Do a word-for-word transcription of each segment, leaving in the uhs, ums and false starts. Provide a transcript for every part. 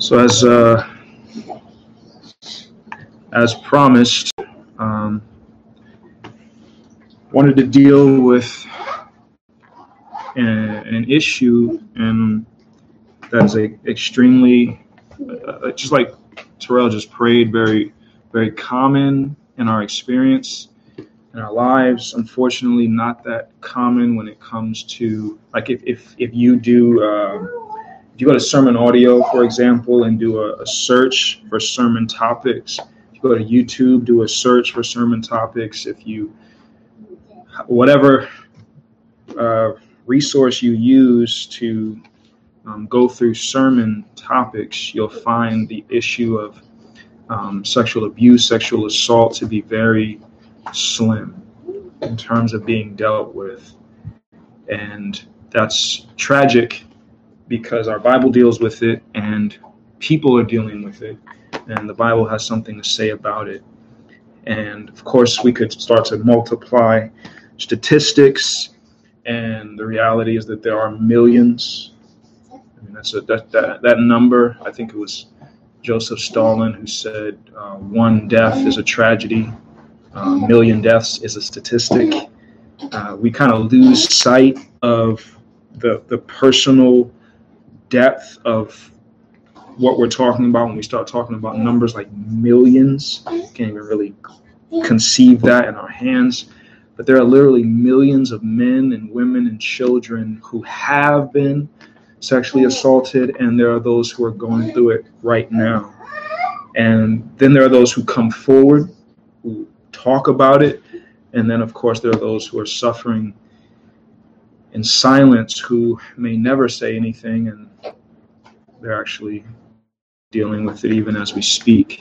So as uh, as promised, um, wanted to deal with an, an issue, and that is a extremely, uh, just like Terrell just prayed, very, very common in our experience in our lives. Unfortunately, not that common when it comes to, like, if if if you do. Uh, If you go to Sermon Audio, for example, and do a, a search for sermon topics, if you go to YouTube, do a search for sermon topics, if you, whatever uh, resource you use to um, go through sermon topics, you'll find the issue of um, sexual abuse, sexual assault to be very slim in terms of being dealt with. And that's tragic, because our Bible deals with it and people are dealing with it, and the Bible has something to say about it. And of course, we could start to multiply statistics, and the reality is that there are millions. I mean, that's a, that, that, that number, I think it was Joseph Stalin who said uh, one death is a tragedy, a uh, million deaths is a statistic. Uh, we kind of lose sight of the the personal depth of what we're talking about when we start talking about numbers like millions. Can't even really conceive that in our hands, but there are literally millions of men and women and children who have been sexually assaulted, and there are those who are going through it right now. And then there are those who come forward, who talk about it, and then of course there are those who are suffering in silence, who may never say anything, and they're actually dealing with it even as we speak.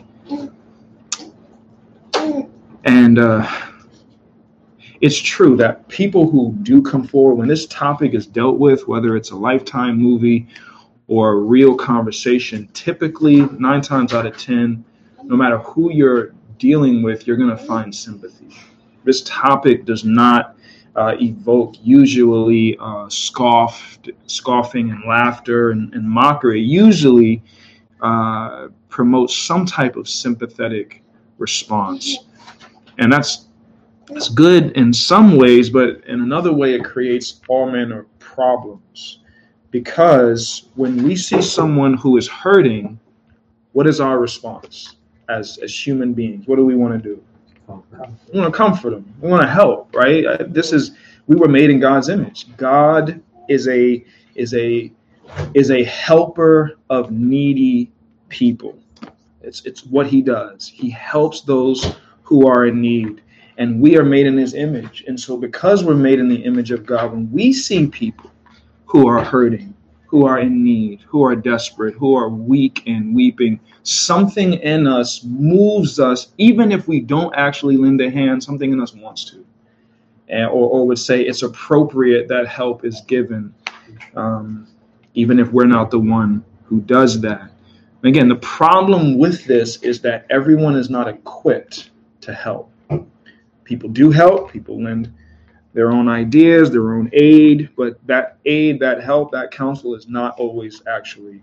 And uh, it's true that people who do come forward, when this topic is dealt with, whether it's a Lifetime movie or a real conversation, typically nine times out of ten, no matter who you're dealing with, you're going to find sympathy. This topic does not Uh, evoke usually uh, scoffed, scoffing and laughter and, and mockery. Usually uh, promotes some type of sympathetic response, and that's that's good in some ways, but in another way it creates all manner of problems, because when we see someone who is hurting, what is our response as as human beings? What do we want to do? We want to comfort them. We want to help, right? This is, we were made in God's image. God is a is a is a helper of needy people. It's it's what he does. He helps those who are in need, and we are made in his image. And so because we're made in the image of God, when we see people who are hurting, who are in need, who are desperate, who are weak and weeping, something in us moves us, even if we don't actually lend a hand, something in us wants to. And, or, or would say it's appropriate that help is given, um, even if we're not the one who does that. And again, the problem with this is that everyone is not equipped to help. People do help, people lend their own ideas, their own aid, but that aid, that help, that counsel is not always actually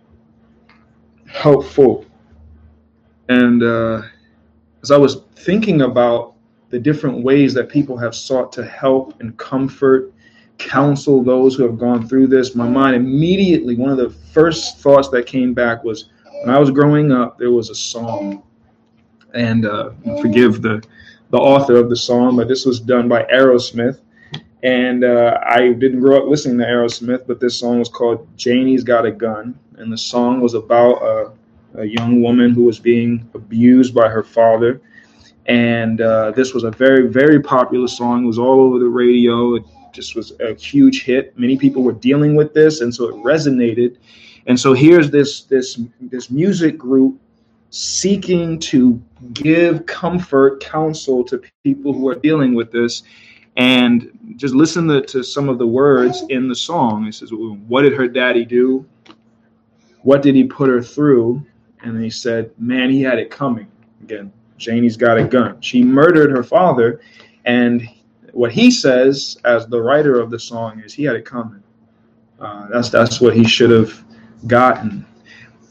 helpful. And uh, as I was thinking about the different ways that people have sought to help and comfort, counsel those who have gone through this, my mind immediately, one of the first thoughts that came back was, when I was growing up, there was a song, and uh, forgive the the author of the song, but this was done by Aerosmith. And uh, I didn't grow up listening to Aerosmith, but this song was called Janie's Got a Gun. And the song was about a, a young woman who was being abused by her father. And uh, this was a very, very popular song. It was all over the radio. It just was a huge hit. Many people were dealing with this, and so it resonated. And so here's this, this, this music group seeking to give comfort, counsel to people who are dealing with this. And just listen to, to some of the words in the song. It says, what did her daddy do? What did he put her through? And he said, man, he had it coming. Again, Janie's got a gun. She murdered her father. And what he says, as the writer of the song, is he had it coming. Uh, that's, that's what he should have gotten.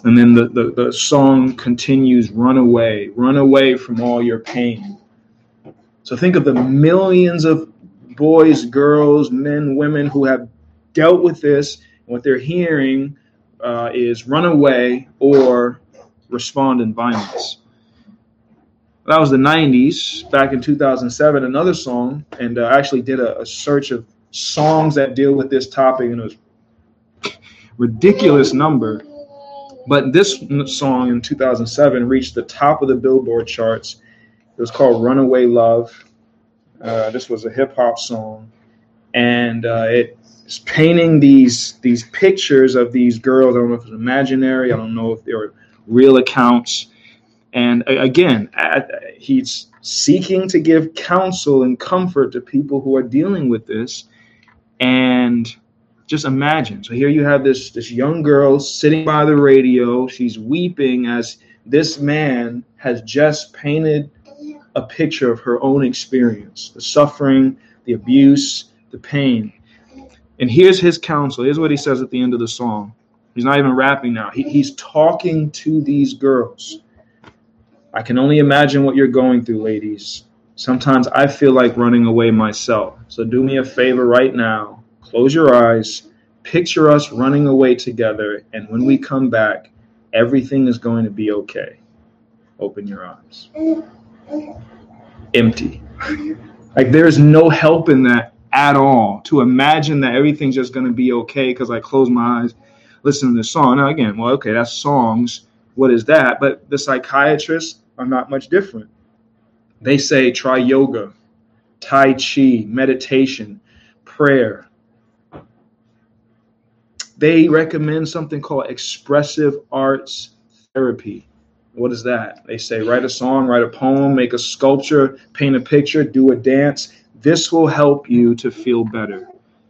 And then the, the, the song continues, run away, run away from all your pain. So think of the millions of boys, girls, men, women who have dealt with this. What they're hearing uh, is run away or respond in violence. That was the nineties. Back in two thousand seven, another song, and I uh, actually did a, a search of songs that deal with this topic, and it was a ridiculous number. But this song in two thousand seven reached the top of the Billboard charts. It was called Runaway Love. Uh, this was a hip hop song. And uh, it's painting these, these pictures of these girls. I don't know if it's imaginary. I don't know if they're real accounts. And again, he's seeking to give counsel and comfort to people who are dealing with this. And just imagine. So here you have this, this young girl sitting by the radio. She's weeping as this man has just painted a picture of her own experience, the suffering, the abuse, the pain. And here's his counsel. Here's what he says at the end of the song. He's not even rapping now. He, he's talking to these girls. I can only imagine what you're going through, ladies. Sometimes I feel like running away myself. So do me a favor right now. Close your eyes. Picture us running away together. And when we come back, everything is going to be okay. Open your eyes. Empty. Like there's no help in that at all. To imagine that everything's just going to be okay because I close my eyes, listen to this song. Now again, well, okay, that's songs. What is that? But the psychiatrists are not much different. They say try yoga, Tai Chi, meditation, prayer. They recommend something called expressive arts therapy. What is that? They say write a song, write a poem, make a sculpture, paint a picture, do a dance. This will help you to feel better.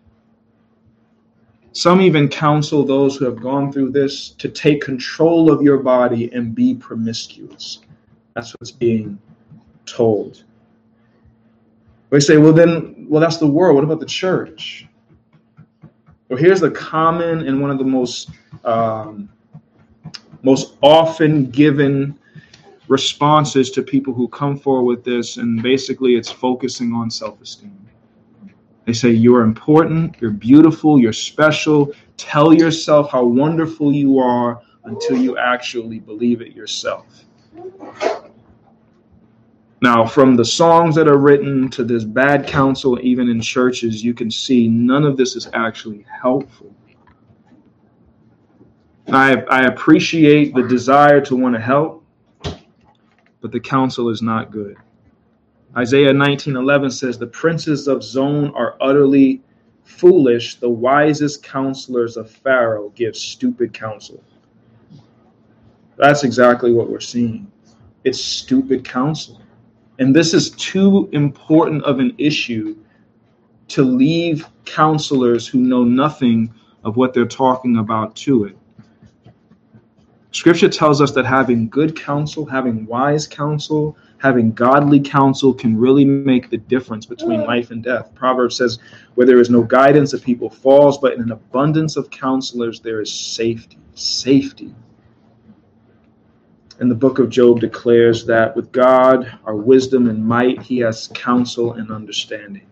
Some even counsel those who have gone through this to take control of your body and be promiscuous. That's what's being told. They say, well, then, well, that's the world. What about the church? Well, here's the common and one of the most um, most often given responses to people who come forward with this, and basically it's focusing on self-esteem. They say you're important, you're beautiful, you're special. Tell yourself how wonderful you are until you actually believe it yourself. Now, from the songs that are written to this bad counsel, even in churches, you can see none of this is actually helpful. I, I appreciate the desire to want to help, but the counsel is not good. Isaiah nineteen eleven says, the princes of Zon are utterly foolish. The wisest counselors of Pharaoh give stupid counsel. That's exactly what we're seeing. It's stupid counsel. And this is too important of an issue to leave counselors who know nothing of what they're talking about to it. Scripture tells us that having good counsel, having wise counsel, having godly counsel can really make the difference between life and death. Proverbs says, where there is no guidance, the people falls, but in an abundance of counselors, there is safety. Safety. And the book of Job declares that with God, our wisdom and might, he has counsel and understanding.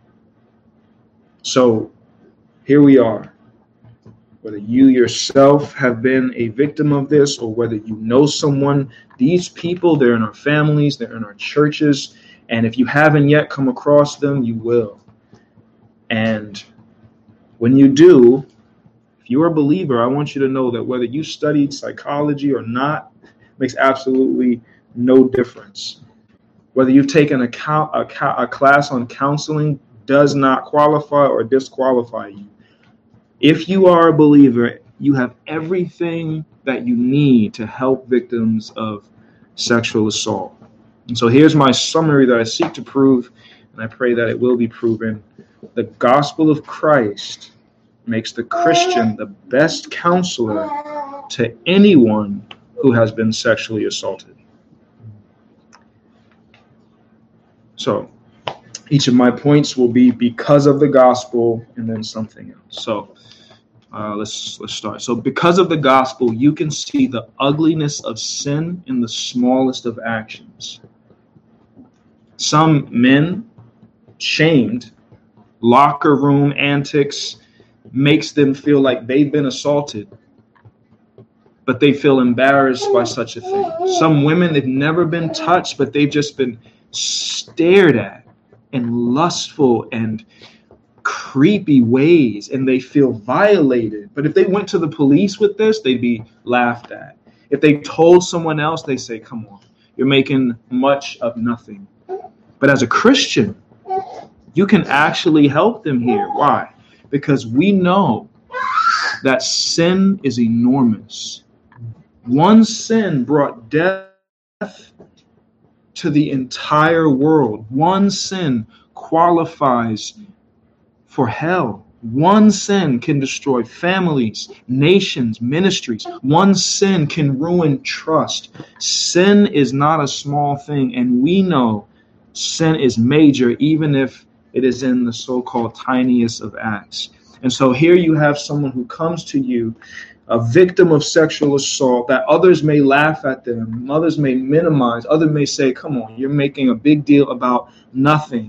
So here we are. Whether you yourself have been a victim of this or whether you know someone, these people, they're in our families, they're in our churches. And if you haven't yet come across them, you will. And when you do, if you're a believer, I want you to know that whether you studied psychology or not, makes absolutely no difference. Whether you've taken a, co- a, co- a class on counseling does not qualify or disqualify you. If you are a believer, you have everything that you need to help victims of sexual assault. And so here's my summary that I seek to prove, and I pray that it will be proven. The gospel of Christ makes the Christian the best counselor to anyone who has been sexually assaulted. So each of my points will be because of the gospel and then something else. So Uh, let's let's start. So because of the gospel, you can see the ugliness of sin in the smallest of actions. Some men, shamed, locker room antics makes them feel like they've been assaulted, but they feel embarrassed by such a thing. Some women, they've never been touched, but they've just been stared at in lustful and creepy ways, and they feel violated. But if they went to the police with this, they'd be laughed at. If they told someone else, they say, come on, you're making much of nothing. But as a Christian, you can actually help them here. Why? Because we know that sin is enormous. One sin brought death to the entire world. One sin qualifies for hell. One sin can destroy families, nations, ministries. One sin can ruin trust. Sin is not a small thing, and we know sin is major, even if it is in the so-called tiniest of acts. And so here you have someone who comes to you, a victim of sexual assault, that others may laugh at them, others may minimize, others may say, come on, you're making a big deal about nothing.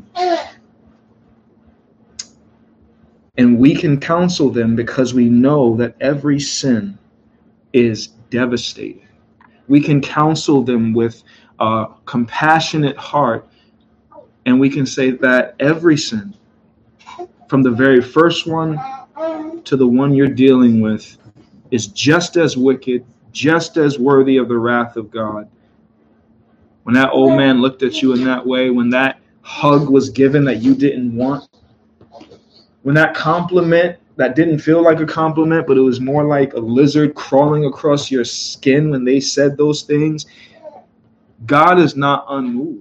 And we can counsel them because we know that every sin is devastating. We can counsel them with a compassionate heart, and we can say that every sin, from the very first one to the one you're dealing with, is just as wicked, just as worthy of the wrath of God. When that old man looked at you in that way, when that hug was given that you didn't want, when that compliment that didn't feel like a compliment, but it was more like a lizard crawling across your skin when they said those things, God is not unmoved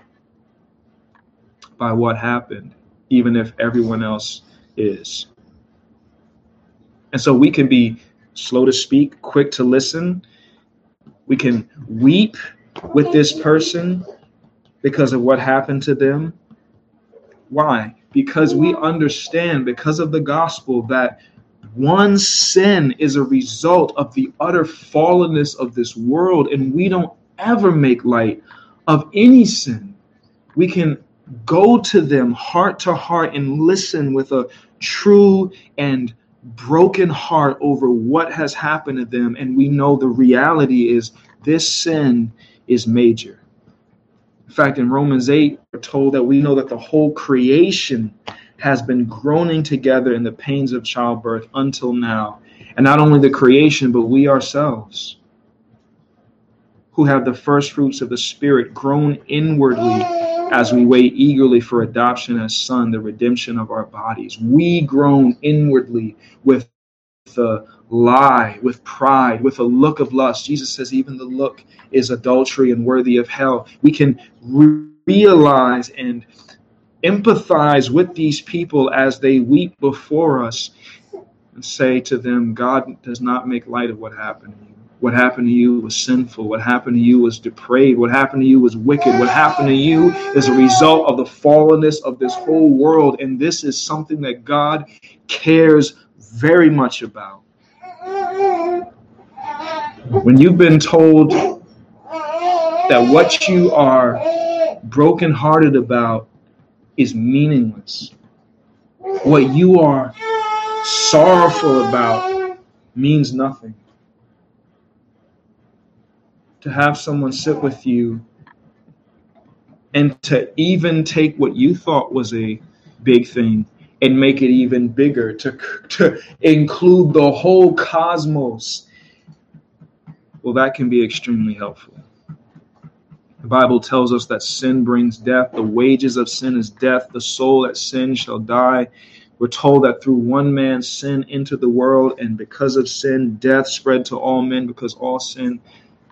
by what happened, even if everyone else is. And so we can be slow to speak, quick to listen. We can weep with this person because of what happened to them. Why? Because we understand, because of the gospel, that one sin is a result of the utter fallenness of this world, and we don't ever make light of any sin. We can go to them heart to heart and listen with a true and broken heart over what has happened to them, and we know the reality is this sin is major. In fact, in Romans eight, we're told that we know that the whole creation has been groaning together in the pains of childbirth until now. And not only the creation, but we ourselves, who have the first fruits of the Spirit, groan inwardly as we wait eagerly for adoption as son, the redemption of our bodies. We groan inwardly with the lie, with pride, with a look of lust. Jesus says even the look is adultery and worthy of hell. We can re- realize and empathize with these people as they weep before us and say to them, God does not make light of what happened to you. What happened to you was sinful. What happened to you was depraved. What happened to you was wicked. What happened to you is a result of the fallenness of this whole world. And this is something that God cares very much about. When you've been told that what you are brokenhearted about is meaningless, what you are sorrowful about means nothing, to have someone sit with you and to even take what you thought was a big thing and make it even bigger, to, to include the whole cosmos, well, that can be extremely helpful. The Bible tells us that sin brings death. The wages of sin is death. The soul that sins shall die. We're told that through one man sin entered the world, and because of sin, death spread to all men because all sin,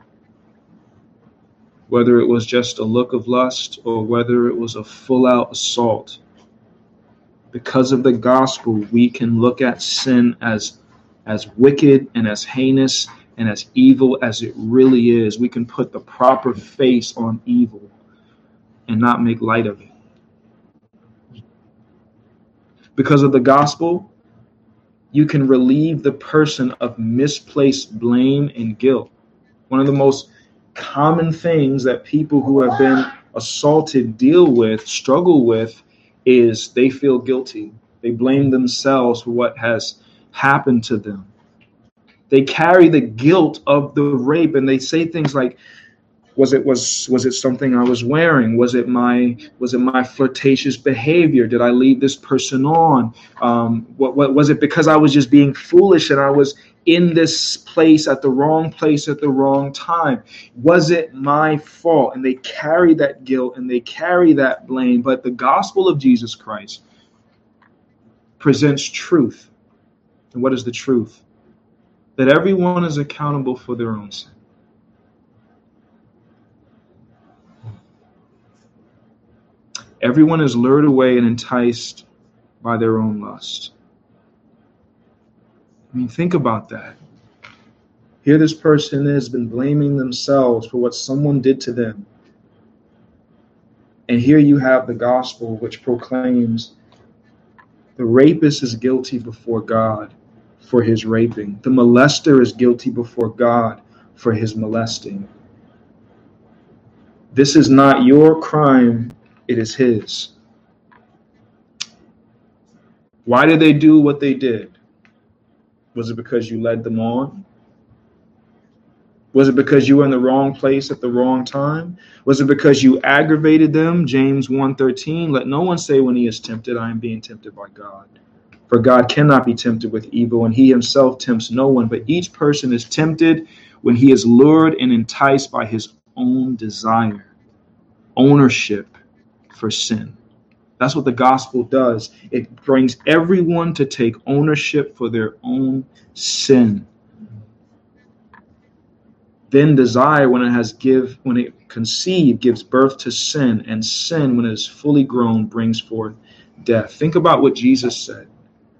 whether it was just a look of lust or whether it was a full-out assault. Because of the gospel, we can look at sin as, as wicked and as heinous and as evil as it really is. We can put the proper face on evil and not make light of it. Because of the gospel, you can relieve the person of misplaced blame and guilt. One of the most common things that people who have been assaulted deal with, struggle with, is they feel guilty. They blame themselves for what has happened to them. They carry the guilt of the rape, and they say things like, Was it was was it something I was wearing? Was it my was it my flirtatious behavior? Did I lead this person on? Um, what, what was it because I was just being foolish and I was in this place at the wrong place at the wrong time? Was it my fault? And they carry that guilt and they carry that blame. But the gospel of Jesus Christ presents truth. And what is the truth? That everyone is accountable for their own sin. Everyone is lured away and enticed by their own lust. I mean, think about that. Here this person has been blaming themselves for what someone did to them. And here you have the gospel which proclaims the rapist is guilty before God for his raping. The molester is guilty before God for his molesting. This is not your crime. It is his. Why did they do what they did? Was it because you led them on? Was it because you were in the wrong place at the wrong time? Was it because you aggravated them? James one thirteen, let no one say when he is tempted, I am being tempted by God. For God cannot be tempted with evil, and he himself tempts no one. But each person is tempted when he is lured and enticed by his own desire, ownership for sin. That's what the gospel does. It brings everyone to take ownership for their own sin. Then desire, when it has give, when it conceived, gives birth to sin, and sin, when it is fully grown, brings forth death. Think about what Jesus said.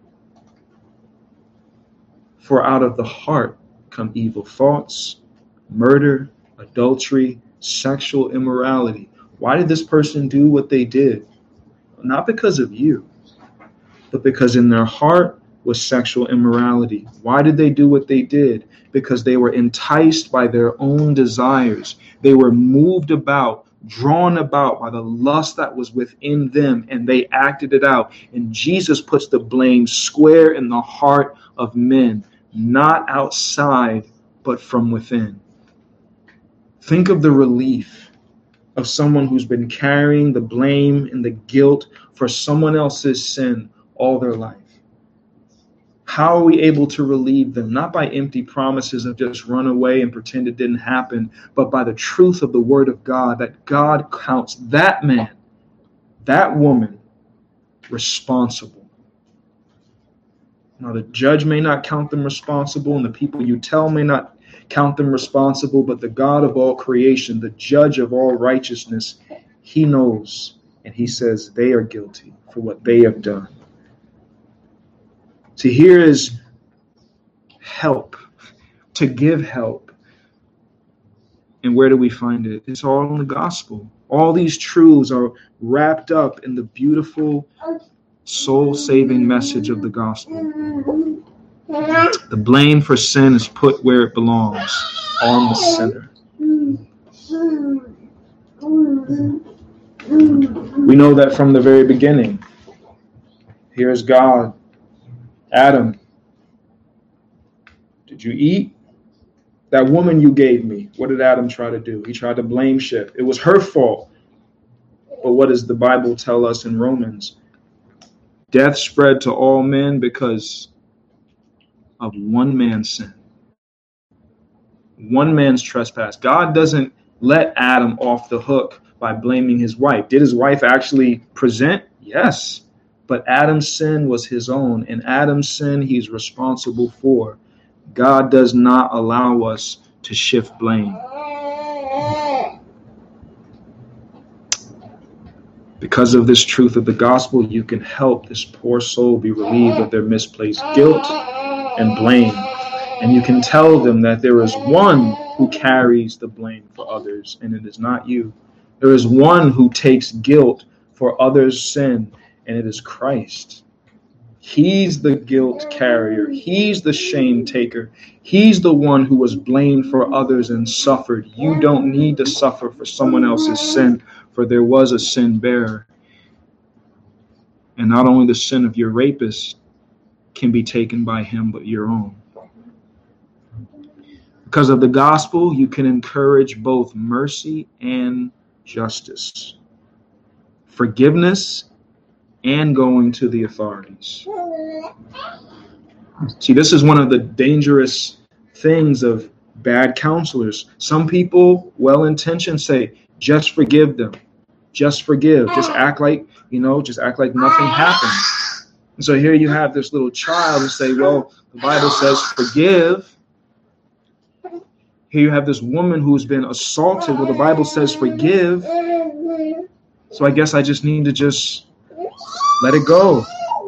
For out of the heart come evil thoughts, murder, adultery, sexual immorality. Why did this person do what they did? Not because of you, but because in their heart was sexual immorality. Why did they do what they did? Because they were enticed by their own desires. They were moved about, drawn about by the lust that was within them, and they acted it out. And Jesus puts the blame square in the heart of men, not outside, but from within. Think of the relief of someone who's been carrying the blame and the guilt for someone else's sin all their life. How are we able to relieve them? Not by empty promises of just run away and pretend it didn't happen, but by the truth of the word of God, that God counts that man, that woman, responsible. Now, the judge may not count them responsible, and the people you tell may not count them responsible, but the God of all creation, the judge of all righteousness, he knows, and he says they are guilty for what they have done. See, here is help, to give help. And where do we find it? It's all in the gospel. All these truths are wrapped up in the beautiful, soul-saving message of the gospel. The blame for sin is put where it belongs, on the sinner. We know that from the very beginning. Here's God. Adam, did you eat? That woman you gave me, what did Adam try to do? He tried to blame shift. It was her fault. But what does the Bible tell us in Romans? Death spread to all men because of one man's sin. One man's trespass. God doesn't let Adam off the hook by blaming his wife. Did his wife actually present? Yes. But Adam's sin was his own, and Adam's sin he's responsible for. God does not allow us to shift blame. Because of this truth of the gospel, you can help this poor soul be relieved of their misplaced guilt and blame. And you can tell them that there is one who carries the blame for others, and it is not you. There is one who takes guilt for others' sin, and it is Christ. He's the guilt carrier. He's the shame taker. He's the one who was blamed for others and suffered. You don't need to suffer for someone else's sin, for there was a sin bearer. And not only the sin of your rapist can be taken by him, but your own. Because of the gospel, you can encourage both mercy and justice, forgiveness and going to the authorities. See, this is one of the dangerous things of bad counselors. Some people, well-intentioned, say, just forgive them. Just forgive. Just act like, you know, just act like nothing happened. And so here you have this little child and say, well, the Bible says forgive. Here you have this woman who's been assaulted. Well, the Bible says forgive. So I guess I just need to just let it go.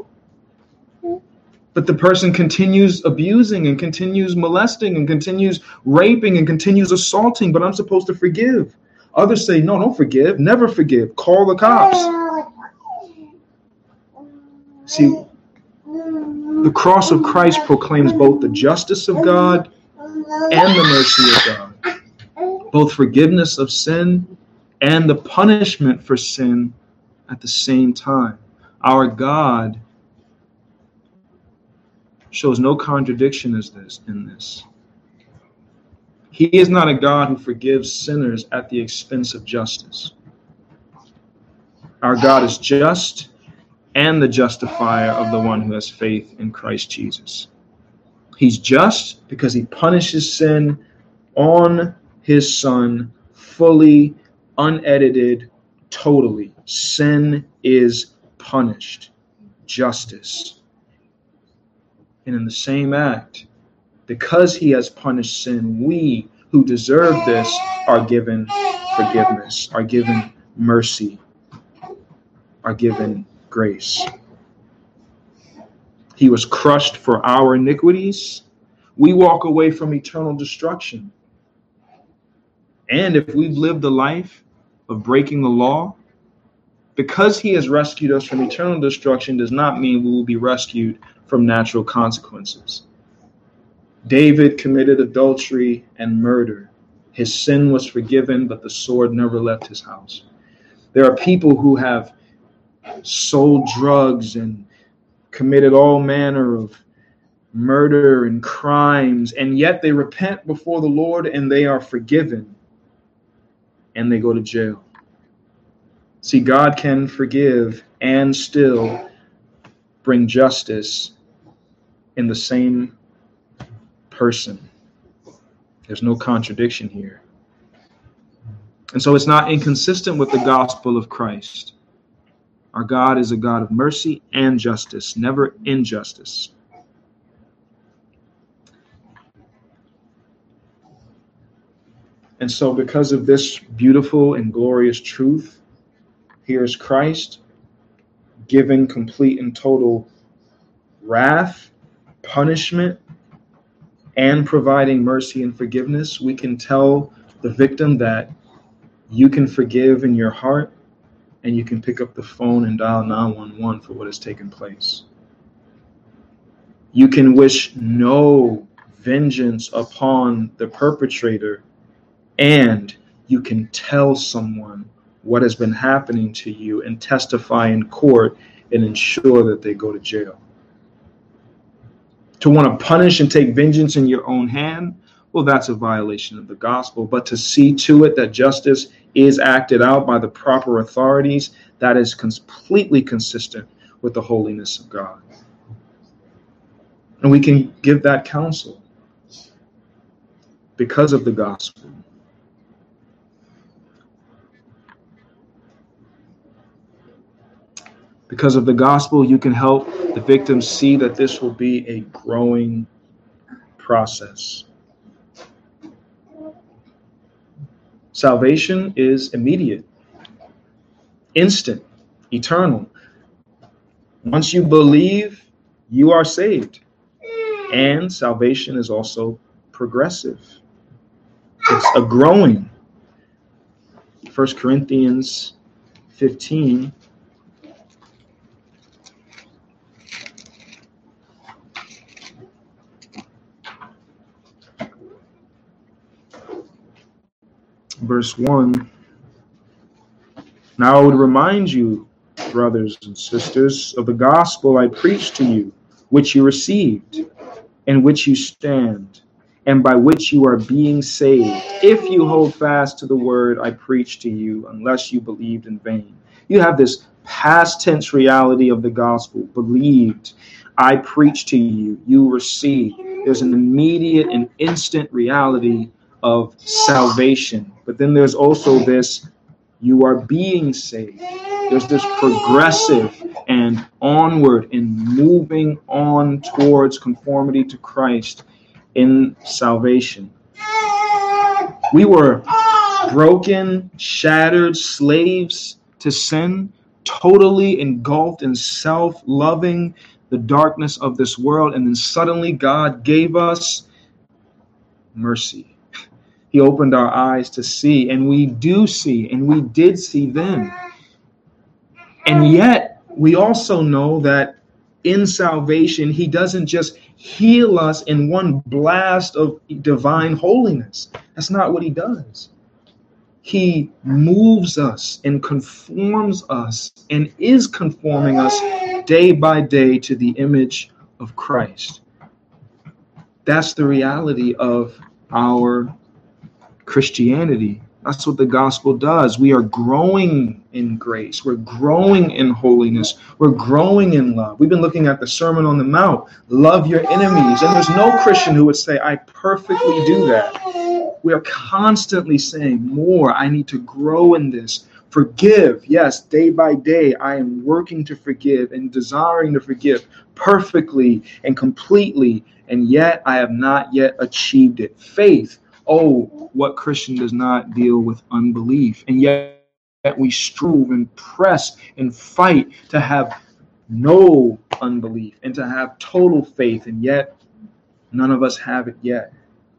But the person continues abusing and continues molesting and continues raping and continues assaulting, but I'm supposed to forgive. Others say, no, don't forgive. Never forgive. Call the cops. See, the cross of Christ proclaims both the justice of God and the mercy of God, both forgiveness of sin and the punishment for sin at the same time. Our God shows no contradiction as this in this. He is not a God who forgives sinners at the expense of justice. Our God is just and the justifier of the one who has faith in Christ Jesus. He's just because he punishes sin on his Son, fully, unedited, totally. Sin is punished. Justice. And in the same act, because he has punished sin, we who deserve this are given forgiveness, are given mercy, are given grace. He was crushed for our iniquities. We walk away from eternal destruction. And if we've lived a life of breaking the law, because he has rescued us from eternal destruction does not mean we will be rescued from natural consequences. David committed adultery and murder. His sin was forgiven, but the sword never left his house. There are people who have sold drugs and committed all manner of murder and crimes, and yet they repent before the Lord and they are forgiven, and they go to jail. See, God can forgive and still bring justice in the same person. There's no contradiction here. And so it's not inconsistent with the gospel of Christ. Our God is a God of mercy and justice, never injustice. And so because of this beautiful and glorious truth, here is Christ giving complete and total wrath, punishment, and providing mercy and forgiveness. We can tell the victim that you can forgive in your heart, and you can pick up the phone and dial nine one one for what has taken place. You can wish no vengeance upon the perpetrator, and you can tell someone what has been happening to you and testify in court and ensure that they go to jail. To want to punish and take vengeance in your own hand, well, that's a violation of the gospel. But to see to it that justice is acted out by the proper authorities, that is completely consistent with the holiness of God. And we can give that counsel because of the gospel. Because of the gospel, you can help the victims see that this will be a growing process. Salvation is immediate, instant, eternal. Once you believe, you are saved. And salvation is also progressive. It's a growing. First Corinthians fifteen. Verse one. Now I would remind you, brothers and sisters, of the gospel I preached to you, which you received, in which you stand, and by which you are being saved, if you hold fast to the word I preached to you, unless you believed in vain. You have this past tense reality of the gospel. Believed, I preached to you, you received. There's an immediate and instant reality of salvation. But then there's also this, you are being saved. There's this progressive and onward and moving on towards conformity to Christ in salvation. We were broken, shattered, slaves to sin, totally engulfed in self-loving the darkness of this world. And then suddenly God gave us mercy. He opened our eyes to see, and we do see, and we did see then. And yet, we also know that in salvation, he doesn't just heal us in one blast of divine holiness. That's not what he does. He moves us and conforms us and is conforming us day by day to the image of Christ. That's the reality of our Christianity. That's what the gospel does. We are growing in grace. We're growing in holiness. We're growing in love. We've been looking at the Sermon on the Mount. Love your enemies. And there's no Christian who would say, I perfectly do that. We are constantly saying more. I need to grow in this. Forgive. Yes, day by day, I am working to forgive and desiring to forgive perfectly and completely. And yet I have not yet achieved it. Faith. Oh, what Christian does not deal with unbelief? And yet we strive and press and fight to have no unbelief and to have total faith. And yet none of us have it yet.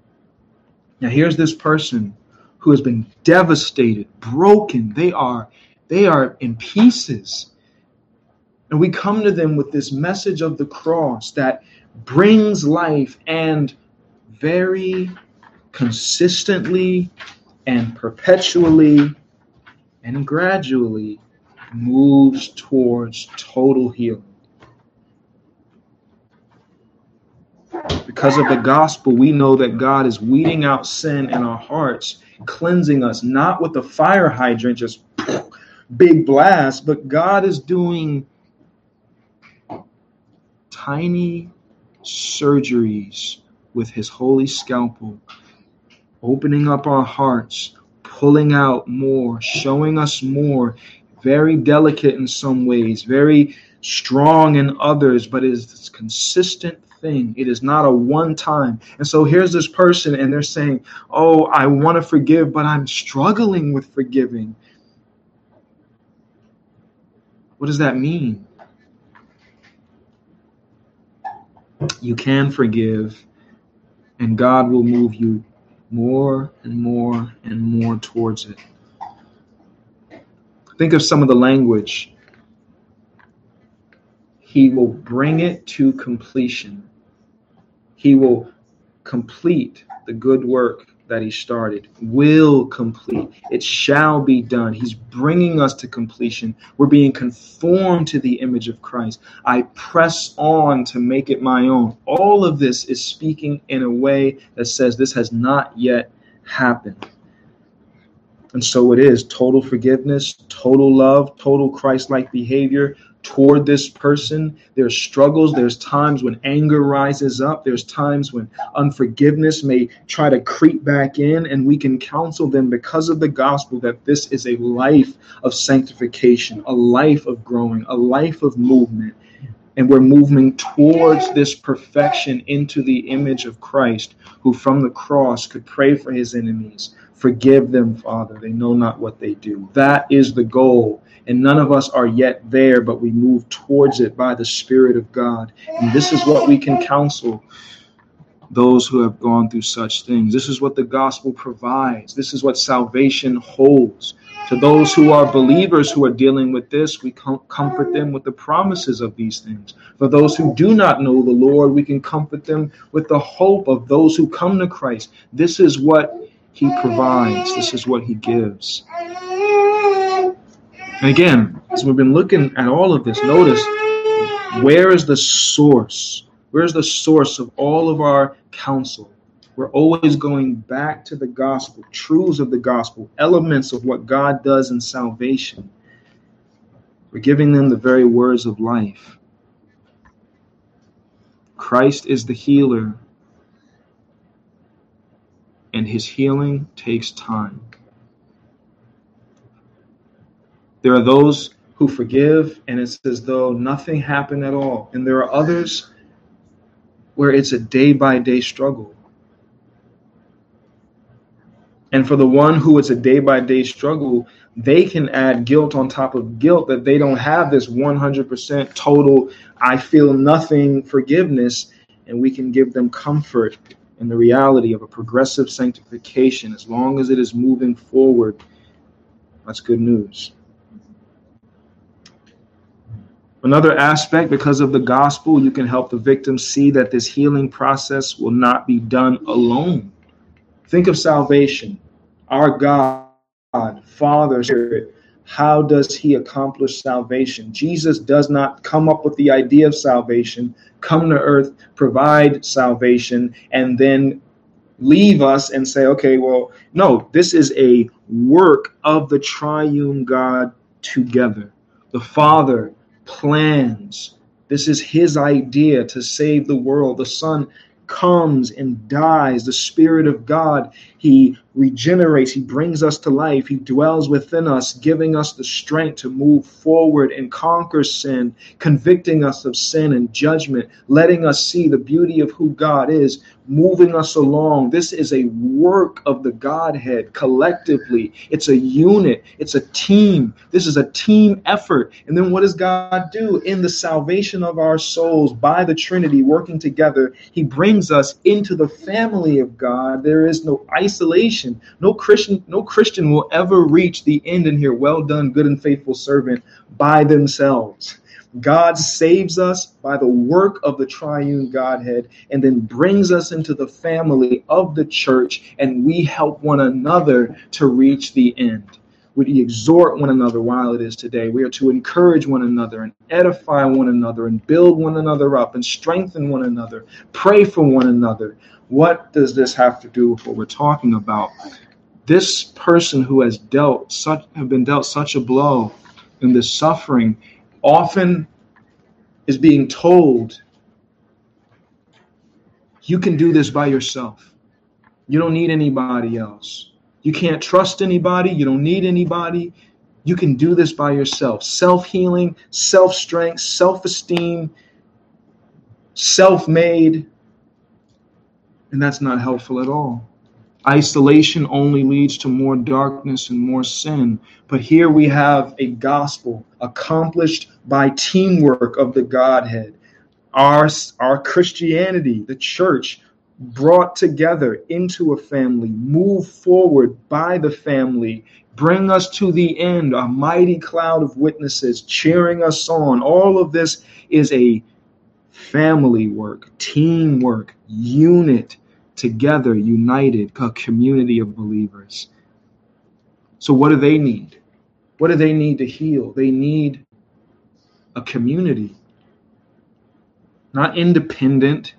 Now here's this person who has been devastated, broken. They are, they are in pieces. And we come to them with this message of the cross that brings life and very consistently and perpetually and gradually moves towards total healing. Because of the gospel, we know that God is weeding out sin in our hearts, cleansing us, not with a fire hydrant, just big blast, but God is doing tiny surgeries with his holy scalpel, opening up our hearts, pulling out more, showing us more, very delicate in some ways, very strong in others, but it is this consistent thing. It is not a one time. And so here's this person and they're saying, oh, I want to forgive, but I'm struggling with forgiving. What does that mean? You can forgive, and God will move you more and more and more towards it. Think of some of the language. He will bring it to completion. He will complete the good work that he started, will complete. It shall be done. He's bringing us to completion. We're being conformed to the image of Christ. I press on to make it my own. All of this is speaking in a way that says this has not yet happened. And so it is total forgiveness, total love, total Christ-like behavior toward this person. There's struggles. There's times when anger rises up. There's times when unforgiveness may try to creep back in, and we can counsel them because of the gospel that this is a life of sanctification, a life of growing, a life of movement. And we're moving towards this perfection into the image of Christ, who from the cross could pray for his enemies. Forgive them, Father. They know not what they do. That is the goal. And none of us are yet there, but we move towards it by the Spirit of God. And this is what we can counsel those who have gone through such things. This is what the gospel provides. This is what salvation holds. To those who are believers who are dealing with this, we com- comfort them with the promises of these things. For those who do not know the Lord, we can comfort them with the hope of those who come to Christ. This is what he provides. This is what he gives. And again, as we've been looking at all of this, notice, where is the source? Where's the source of all of our counsel? We're always going back to the gospel, truths of the gospel, elements of what God does in salvation. We're giving them the very words of life. Christ is the healer, and his healing takes time. There are those who forgive, and it's as though nothing happened at all. And there are others where it's a day-by-day struggle. And for the one who it's a day-by-day struggle, they can add guilt on top of guilt, that they don't have this one hundred percent total, I feel nothing forgiveness. And we can give them comfort in the reality of a progressive sanctification. As long as it is moving forward, that's good news. Another aspect, because of the gospel, you can help the victim see that this healing process will not be done alone. Think of salvation. Our God, Father, Spirit, how does he accomplish salvation? Jesus does not come up with the idea of salvation, come to earth, provide salvation, and then leave us and say, okay, well, no, this is a work of the triune God together. The Father plans. This is his idea to save the world. The Son comes and dies. The Spirit of God, he regenerates. He brings us to life. He dwells within us, giving us the strength to move forward and conquer sin, convicting us of sin and judgment, letting us see the beauty of who God is, moving us along. This is a work of the Godhead collectively. It's a unit. It's a team. This is a team effort. And then what does God do? In the salvation of our souls by the Trinity working together, he brings us into the family of God. There is no isolation. No Christian, no Christian will ever reach the end and hear, well done, good and faithful servant, by themselves. God saves us by the work of the triune Godhead and then brings us into the family of the church, and we help one another to reach the end. We exhort one another while it is today. We are to encourage one another and edify one another and build one another up and strengthen one another, pray for one another. What does this have to do with what we're talking about? This person who has dealt such have been dealt such a blow in this suffering often is being told, you can do this by yourself. You don't need anybody else. You can't trust anybody. You don't need anybody. You can do this by yourself. Self-healing, self-strength, self-esteem, self-made. And that's not helpful at all. Isolation only leads to more darkness and more sin. But here we have a gospel accomplished by teamwork of the Godhead. Our, our Christianity, the church, brought together into a family, move forward by the family, bring us to the end, a mighty cloud of witnesses cheering us on. All of this is a family work, teamwork, unit, together, united, a community of believers. So what do they need? What do they need to heal? They need a community, not independent.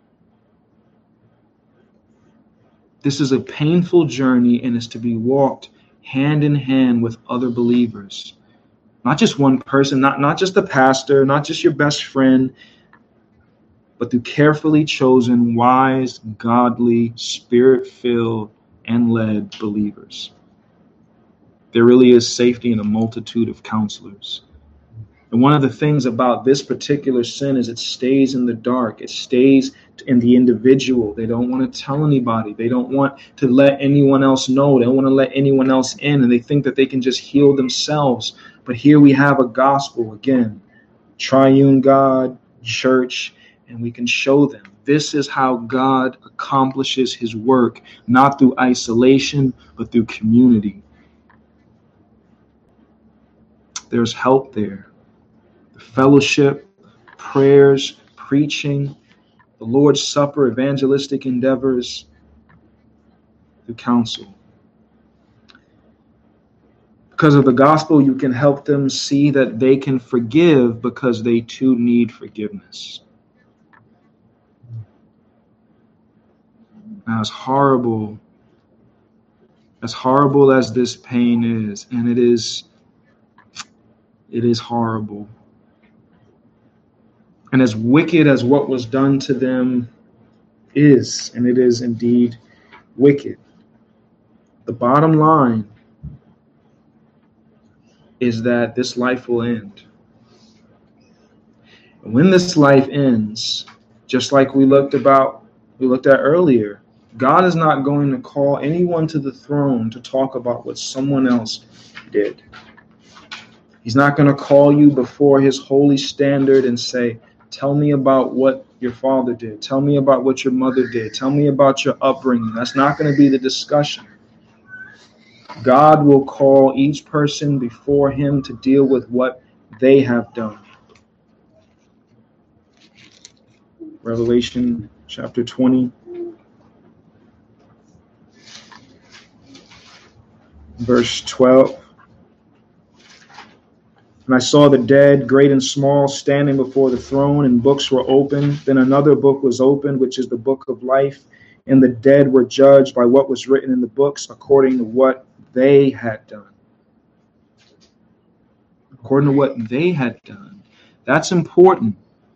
This is a painful journey and is to be walked hand in hand with other believers. Not just one person, not, not just the pastor, not just your best friend, but through carefully chosen, wise, godly, spirit-filled, and led believers. There really is safety in a multitude of counselors. And one of the things about this particular sin is it stays in the dark. It stays in the individual. They don't want to tell anybody. They don't want to let anyone else know. They don't want to let anyone else in. And they think that they can just heal themselves. But here we have a gospel, again, triune God, church, and we can show them. This is how God accomplishes his work, not through isolation, but through community. There's help there. The fellowship, prayers, preaching, the Lord's Supper, evangelistic endeavors. through counsel. Because of the gospel, you can help them see that they can forgive because they too need forgiveness. Now, as horrible, as horrible as this pain is, and it is, it is horrible. And as wicked as what was done to them is, and it is indeed wicked, the bottom line is that this life will end. And when this life ends, just like we looked about, we looked at earlier, God is not going to call anyone to the throne to talk about what someone else did. He's not going to call you before his holy standard and say, tell me about what your father did. Tell me about what your mother did. Tell me about your upbringing. That's not going to be the discussion. God will call each person before him to deal with what they have done. Revelation chapter twenty, verse twelve. And I saw the dead, great and small, standing before the throne, and books were opened. Then another book was opened, which is the book of life. And the dead were judged by what was written in the books according to what they had done. According to what they had done. That's important.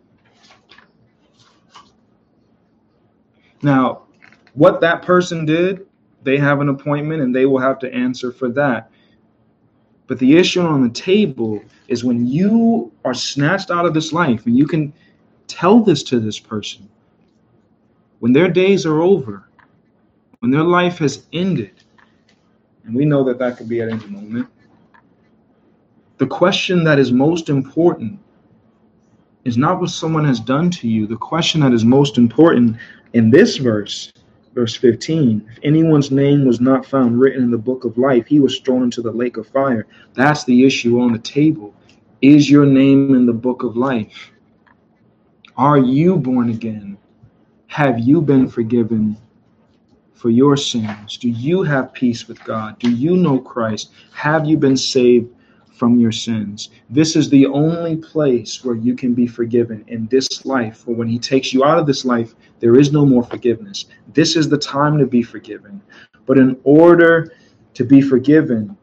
Now, what that person did, they have an appointment and they will have to answer for that. But the issue on the table is when you are snatched out of this life, and you can tell this to this person, when their days are over, when their life has ended, and we know that that could be at any moment, the question that is most important is not what someone has done to you. The question that is most important in this verse, verse fifteen, if anyone's name was not found written in the book of life, he was thrown into the lake of fire. That's the issue on the table. Is your name in the book of life? Are you born again? Have you been forgiven for your sins? Do you have peace with God? Do you know Christ? Have you been saved from your sins? This is the only place where you can be forgiven in this life. For when he takes you out of this life, there is no more forgiveness. This is the time to be forgiven. But in order to be forgiven,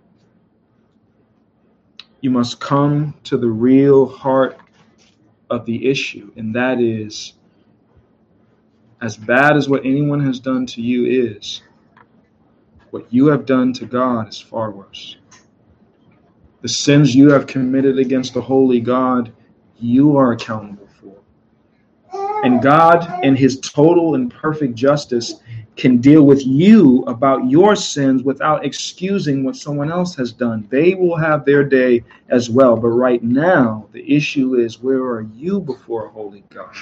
you must come to the real heart of the issue. And that is, as bad as what anyone has done to you is, what you have done to God is far worse. The sins you have committed against the holy God, you are accountable for. And God, in his total and perfect justice, can deal with you about your sins without excusing what someone else has done. They will have their day as well. But right now, the issue is, where are you before a holy God?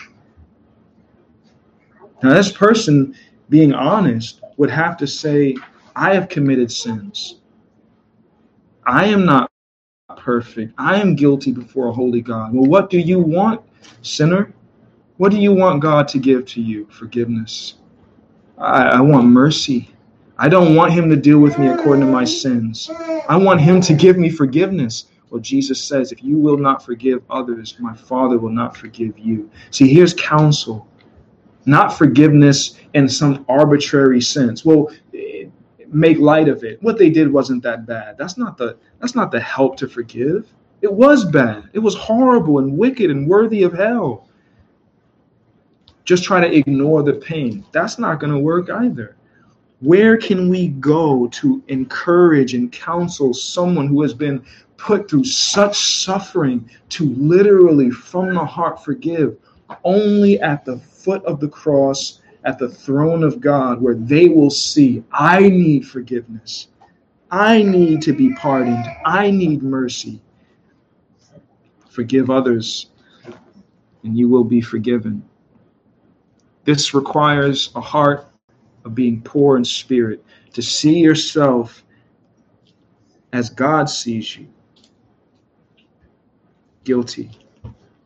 Now, this person, being honest, would have to say, I have committed sins. I am not perfect. I am guilty before a holy God. Well, what do you want, sinner? What do you want God to give to you? Forgiveness. I, I want mercy. I don't want him to deal with me according to my sins. I want him to give me forgiveness. Well, Jesus says, if you will not forgive others, my Father will not forgive you. See, here's counsel. Not forgiveness in some arbitrary sense. Well, make light of it. What they did wasn't that bad. That's not the that's not the help to forgive. It was bad. It was horrible and wicked and worthy of hell. Just try to ignore the pain. That's not going to work either. Where can we go to encourage and counsel someone who has been put through such suffering to literally from the heart forgive? Only at the foot of the cross, at the throne of God, where they will see, I need forgiveness. I need to be pardoned. I need mercy. Forgive others, and you will be forgiven. This requires a heart of being poor in spirit, to see yourself as God sees you, guilty.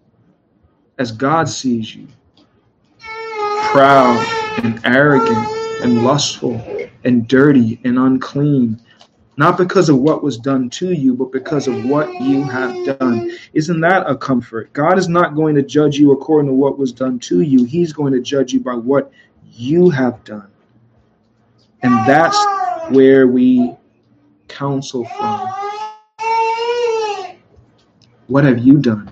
As God sees you, proud and arrogant and lustful and dirty and unclean, not because of what was done to you, but because of what you have done. Isn't that a comfort? God is not going to judge you according to what was done to you. He's going to judge you by what you have done. And that's where we counsel from. What have you done?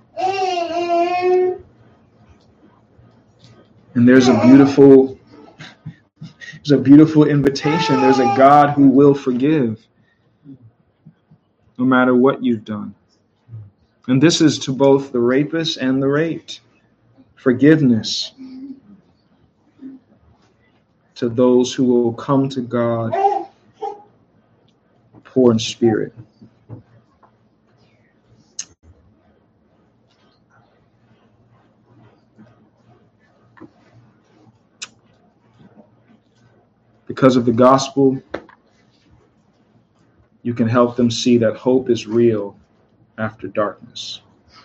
And there's a beautiful, there's a beautiful invitation. There's a God who will forgive, no matter what you've done. And this is to both the rapist and the raped. Forgiveness to those who will come to God poor in spirit. Because of the gospel, you can help them see that hope is real after darkness.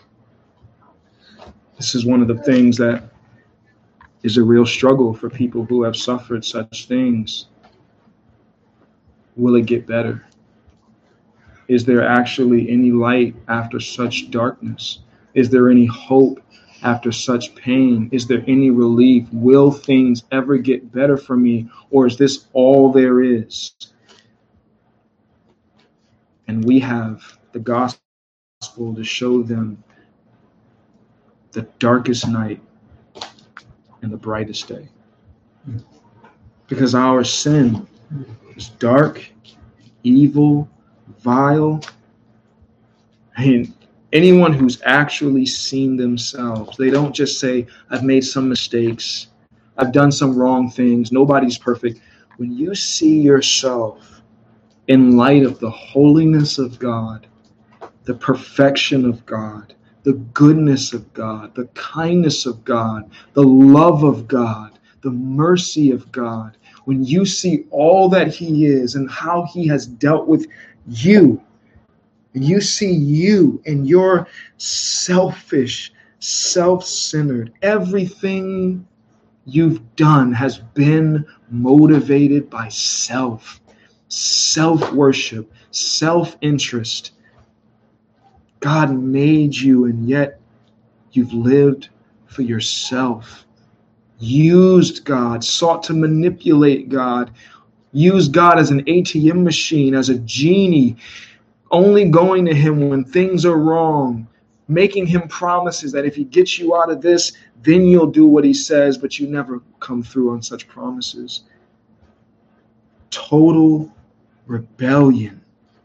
This is one of the things that is a real struggle for people who have suffered such things. Will it get better? Is there actually any light after such darkness? Is there any hope after such pain? Is there any relief? Will things ever get better for me? Or is this all there is? And we have the gospel to show them the darkest night and the brightest day. Because our sin is dark, evil, vile. I mean, anyone who's actually seen themselves, they don't just say, I've made some mistakes, I've done some wrong things, nobody's perfect. When you see yourself in light of the holiness of God, the perfection of God, the goodness of God, the kindness of God, the love of God, the mercy of God, when you see all that he is and how he has dealt with you, and you see you and your selfish, self-centered, everything you've done has been motivated by self, self-worship, self-interest. God made you, and yet you've lived for yourself. Used God, sought to manipulate God, used God as an A T M machine, as a genie, only going to him when things are wrong, making him promises that if he gets you out of this, then you'll do what he says, but you never come through on such promises. Total rebellion.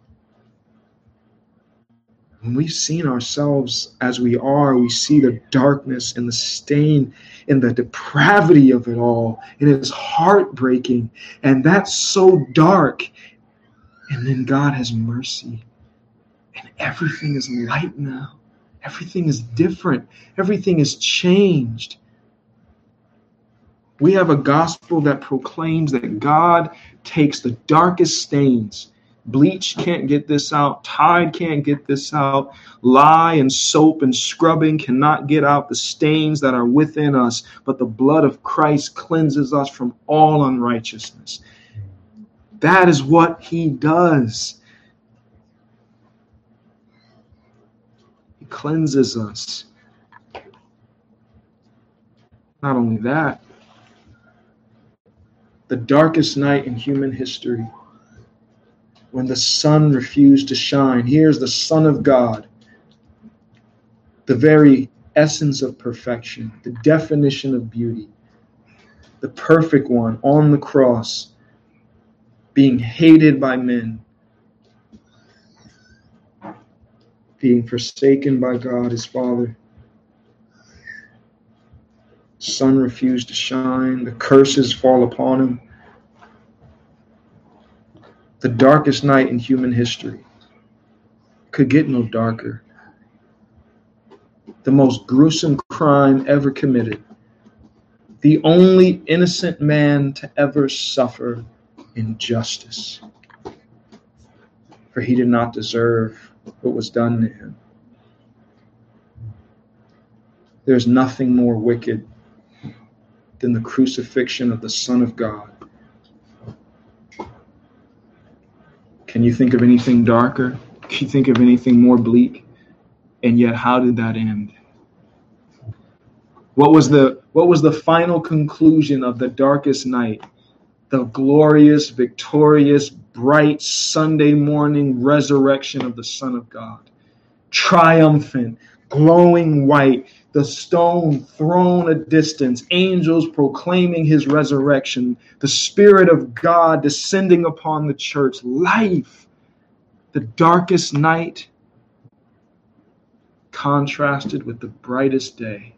When we've seen ourselves as we are, we see the darkness and the stain and the depravity of it all. It is heartbreaking, and that's so dark. And then God has mercy, and everything is light now. Everything is different. Everything is changed. We have a gospel that proclaims that God takes the darkest stains. Bleach can't get this out. Tide can't get this out. Lye and soap and scrubbing cannot get out the stains that are within us. But the blood of Christ cleanses us from all unrighteousness. That is what he does. He cleanses us. Not only that, the darkest night in human history, when the sun refused to shine, here's the Son of God, the very essence of perfection, the definition of beauty, the perfect one on the cross, being hated by men, being forsaken by God his Father. Sun refused to shine, the curses fall upon him. The darkest night in human history could get no darker. The most gruesome crime ever committed. The only innocent man to ever suffer injustice. For he did not deserve what was done to him. There's nothing more wicked than the crucifixion of the Son of God. Can you think of anything darker? Can you think of anything more bleak? And yet, how did that end? What was the what was the final conclusion of the darkest night? The glorious, victorious, bright Sunday morning resurrection of the Son of God. Triumphant, glowing white, the stone thrown a distance, angels proclaiming his resurrection, the Spirit of God descending upon the church, life. The darkest night contrasted with the brightest day.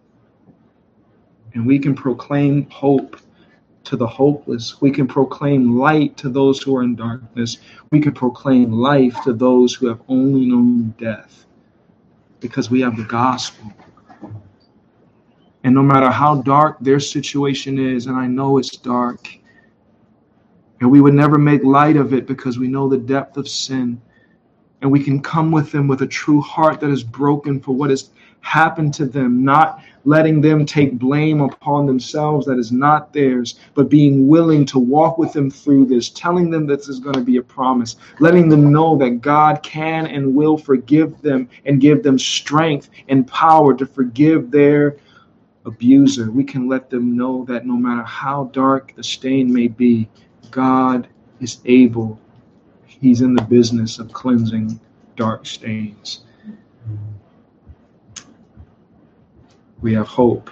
And we can proclaim hope to the hopeless. We can proclaim light to those who are in darkness. We can proclaim life to those who have only known death, because we have the gospel. And no matter how dark their situation is, and I know it's dark, and we would never make light of it because we know the depth of sin, and we can come with them with a true heart that is broken for what has happened to them, not letting them take blame upon themselves that is not theirs, but being willing to walk with them through this, telling them that this is going to be a promise, letting them know that God can and will forgive them and give them strength and power to forgive their abuser. We can let them know that no matter how dark the stain may be, God is able. He's in the business of cleansing dark stains. We have hope.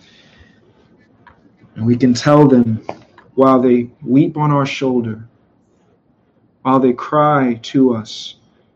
And we can tell them while they weep on our shoulder, while they cry to us,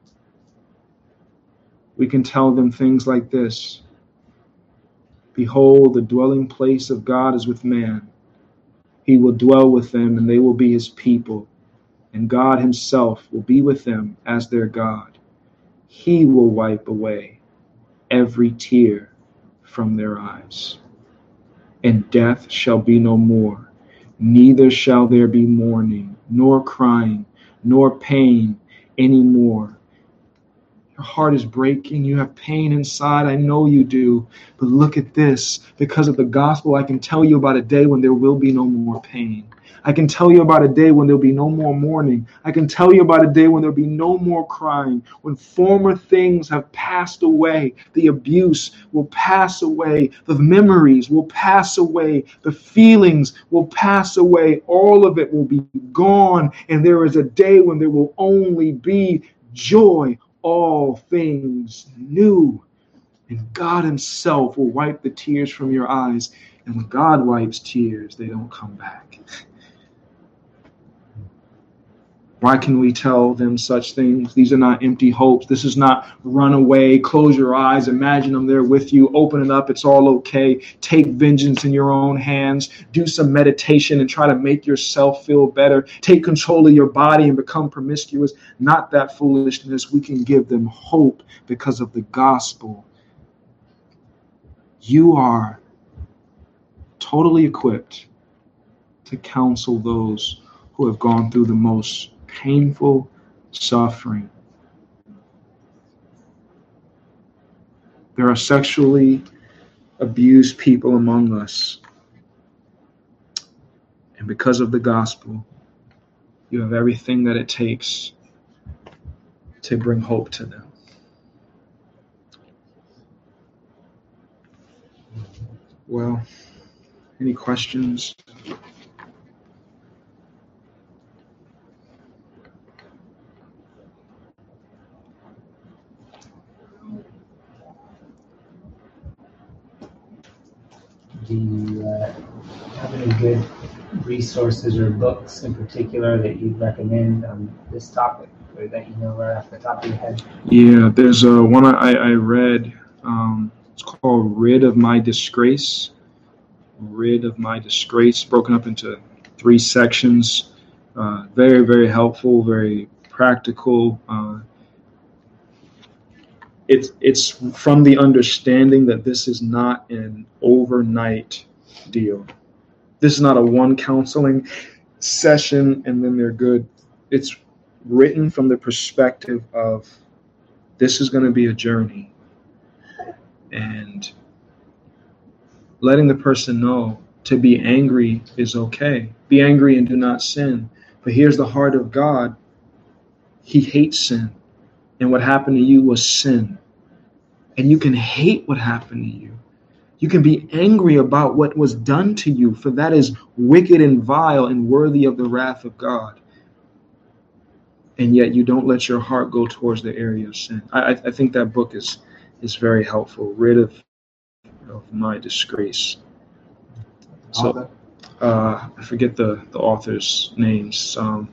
we can tell them things like this. Behold, the dwelling place of God is with man. He will dwell with them, and they will be his people. And God himself will be with them as their God. He will wipe away every tear from their eyes. And death shall be no more. Neither shall there be mourning, nor crying, nor pain any more. Your heart is breaking. You have pain inside. I know you do. But look at this. Because of the gospel, I can tell you about a day when there will be no more pain. I can tell you about a day when there'll be no more mourning. I can tell you about a day when there'll be no more crying. When former things have passed away, the abuse will pass away. The memories will pass away. The feelings will pass away. All of it will be gone. And there is a day when there will only be joy. All things new. And God himself will wipe the tears from your eyes. And when God wipes tears, they don't come back. Why can we tell them such things? These are not empty hopes. This is not run away, close your eyes, imagine them there with you, open it up, it's all okay. Take vengeance in your own hands. Do some meditation and try to make yourself feel better. Take control of your body and become promiscuous. Not that foolishness. We can give them hope because of the gospel. You are totally equipped to counsel those who have gone through the most painful suffering. There are sexually abused people among us. And because of the gospel, you have everything that it takes to bring hope to them. Well, any questions? Do you uh, have any good resources or books in particular that you'd recommend on this topic, or that you know right off the top of your head? Yeah, there's a one I, I read. Um, it's called Rid of My Disgrace. Rid of My Disgrace, broken up into three sections. Uh, very, very helpful, very practical. Uh, It's it's from the understanding that this is not an overnight deal. This is not a one counseling session and then they're good. It's written from the perspective of this is going to be a journey. And letting the person know to be angry is okay. Be angry and do not sin. But here's the heart of God. he hates sin. And what happened to you was sin. And you can hate what happened to you. You can be angry about what was done to you, for that is wicked and vile and worthy of the wrath of God. And yet you don't let your heart go towards the area of sin. I, I think that book is, is very helpful. Rid of, of my disgrace. So uh, I forget the, the author's names. Um,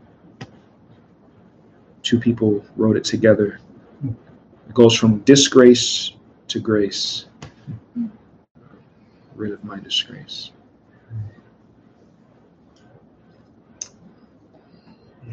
two people wrote it together. It goes from disgrace to grace. Rid of my disgrace. Yeah.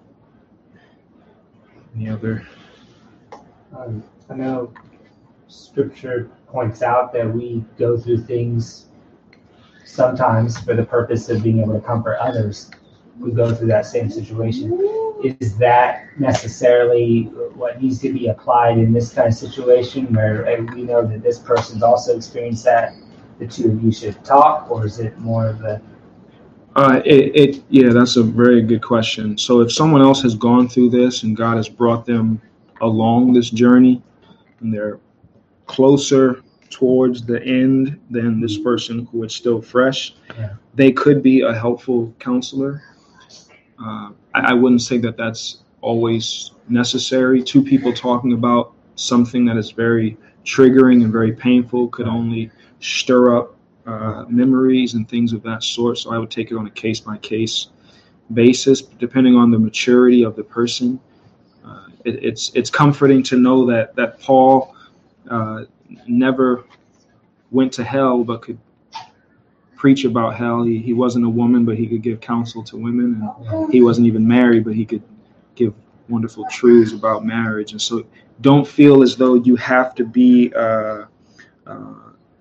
Any other? Um, I know Scripture points out that we go through things sometimes for the purpose of being able to comfort others who go through that same situation. Is that necessarily what needs to be applied in this kind of situation where we know that this person's also experienced that? The two of you should talk, or is it more of a Uh, it, it, yeah, that's a very good question. So if someone else has gone through this and God has brought them along this journey and they're closer towards the end than this person who is still fresh, yeah. they could be a helpful counselor. Uh, I, I wouldn't say that that's always necessary. Two people talking about something that is very triggering and very painful could only stir up Uh, memories and things of that sort. So I would take it on a case-by-case basis, depending on the maturity of the person. Uh, it, it's it's comforting to know that that Paul uh, never went to hell, but could preach about hell. He he wasn't a woman, but he could give counsel to women, and he wasn't even married, but he could give wonderful truths about marriage. And so, don't feel as though you have to be Uh, uh,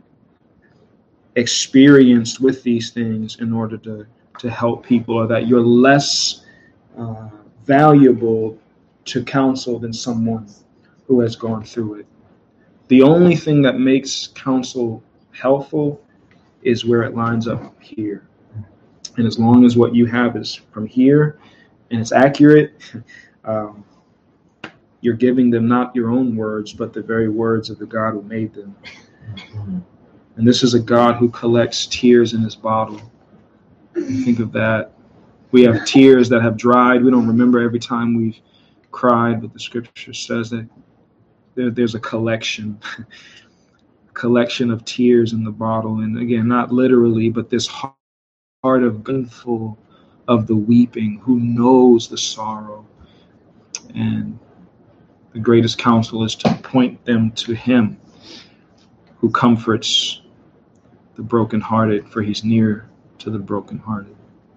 experienced with these things in order to to help people, or that you're less uh, valuable to counsel than someone who has gone through it. The only thing that makes counsel helpful is where it lines up here. And as long as what you have is from here and it's accurate, um, you're giving them not your own words, but the very words of the God who made them. And this is a God who collects tears in his bottle. Think of that. We have tears that have dried. We don't remember every time we've cried, but the scripture says that there, there's a collection, collection of tears in the bottle. And again, not literally, but this heart of gunful of the weeping, who knows the sorrow. And the greatest counsel is to point them to him who comforts the brokenhearted, for he's near to the brokenhearted.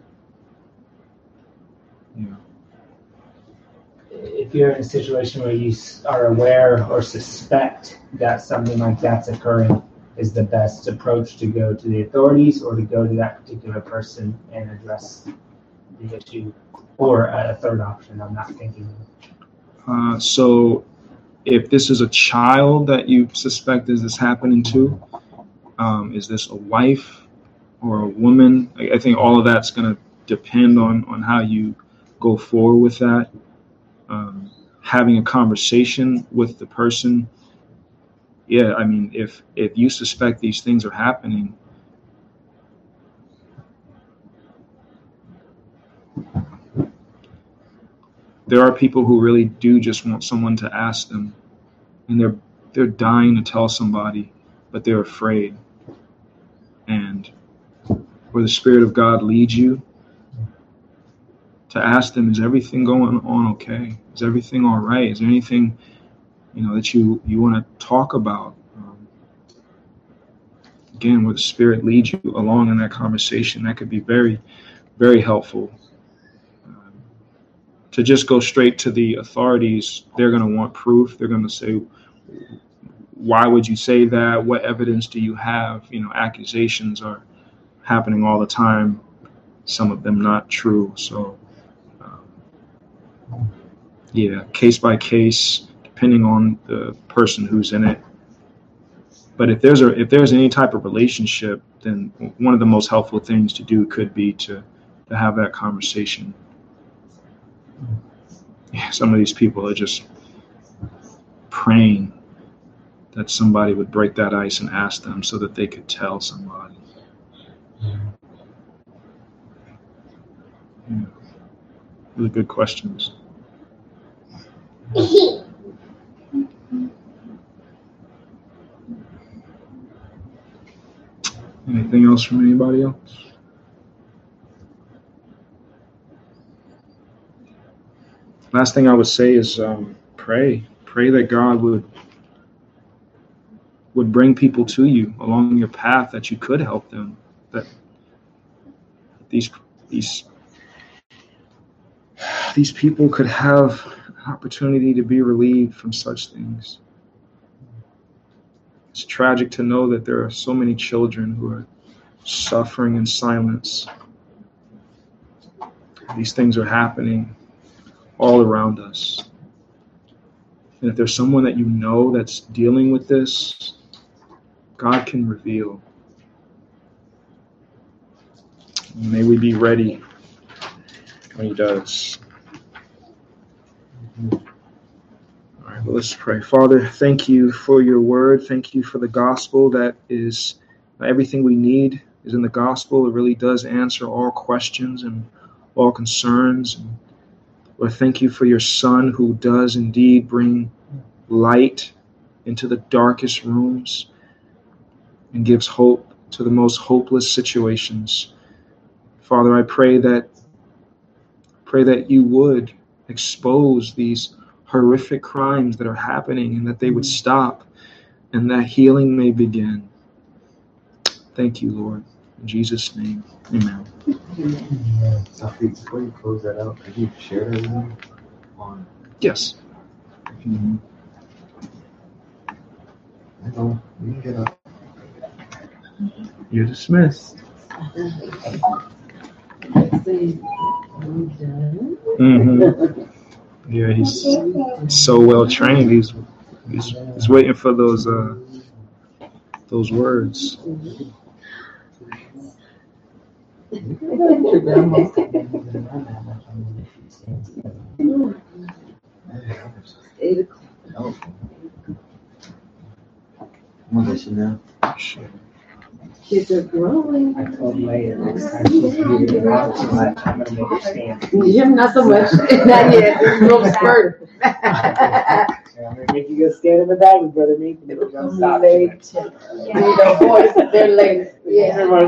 Yeah. If you're in a situation where you are aware or suspect that something like that's occurring, is the best approach to go to the authorities or to go to that particular person and address the issue, or a third option I'm not thinking of? Uh, so if this is a child that you suspect is this happening to, um, is this a wife or a woman? I, I think all of that's going to depend on, on how you go forward with that. Um, having a conversation with the person. Yeah, I mean, if if you suspect these things are happening, there are people who really do just want someone to ask them, and they're they're dying to tell somebody, but they're afraid. And where the Spirit of God leads you, to ask them, is everything going on okay? Is everything all right? Is there anything, you know, that you, you want to talk about? Um, again, where the Spirit leads you along in that conversation, that could be very, very helpful. Um, to just go straight to the authorities, they're going to want proof. They're going to say, why would you say that? What evidence do you have? You know, accusations are happening all the time, some of them not true. So, um, yeah, case by case, depending on the person who's in it. But if there's a if there's any type of relationship, then one of the most helpful things to do could be to, to have that conversation. Yeah, some of these people are just praying that somebody would break that ice and ask them so that they could tell somebody. Yeah. Really good questions. Anything else from anybody else? Last thing I would say is um, pray. Pray that God would would bring people to you along your path that you could help them. That these these these people could have an opportunity to be relieved from such things. It's tragic to know that there are so many children who are suffering in silence. These things are happening all around us. And if there's someone that you know that's dealing with this, God can reveal. May we be ready when He does. All right, well, let's pray. Father, thank you for your word. Thank you for the gospel that is everything we need is in the gospel. It really does answer all questions and all concerns. And Lord, thank you for your Son who does indeed bring light into the darkest rooms and gives hope to the most hopeless situations. Father, I pray that pray that you would expose these horrific crimes that are happening and that they would stop and that healing may begin. Thank you, Lord. In Jesus' name, amen. Sophie, before you close that out, could you share that on? Yes. Mm-hmm. I know, you can get up. You're dismissed. Mm-hmm. Yeah, he's so well trained. He's he's, he's waiting for those uh, those words. Eight o'clock. I'm gonna listen now. Shit. Kids are growing. I told Leia next time she's here, not too much. I'm gonna make her stand. Him not so much. Not yet. It's a little spurt. Yeah, I'm gonna make you go stand in the back with Brother Nathan if you don't stop. Late. You know, boys, they're late. Yeah.